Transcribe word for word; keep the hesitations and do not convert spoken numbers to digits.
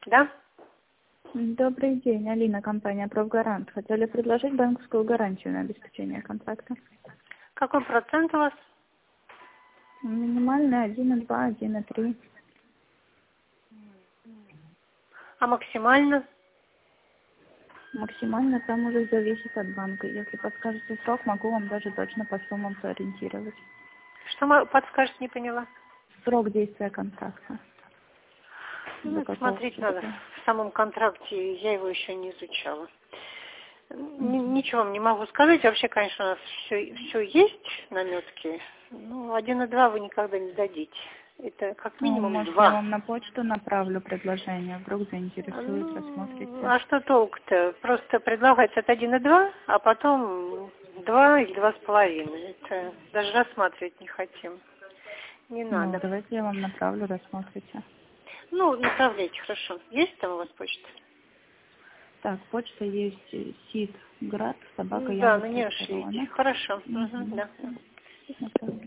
Да? Добрый день, Алина, компания «Профгарант». Хотели предложить банковскую гарантию на обеспечение контракта. Какой процент у вас? Минимальный один и два, один и три. А максимально? Максимально там уже зависит от банка. Если подскажете срок, могу вам даже точно по суммам сориентировать. Что мо- подскажете, не поняла? Срок действия контракта. До Ну, это какого смотреть надо. года? В самом контракте я его еще не изучала. Н- Мгм. Ничего вам не могу сказать. Вообще, конечно, у нас все, все есть наметки. Ну, один и два вы никогда не дадите. Это как Ну, минимум может, я два. вам на почту направлю предложение, вдруг заинтересует, Ну, рассмотрите. а что толку-то? Просто предлагается от один и два, а потом два или два с половиной. Это даже рассматривать не хотим. Не Ну, надо. давайте я вам направлю, рассмотрите. Ну, направляйте, хорошо. Есть там у вас почта? Так, почта есть э, сидград, собака М, Да, на яндекс нее точка ру, шлите. она? Хорошо. Угу, Угу. да. Направлю.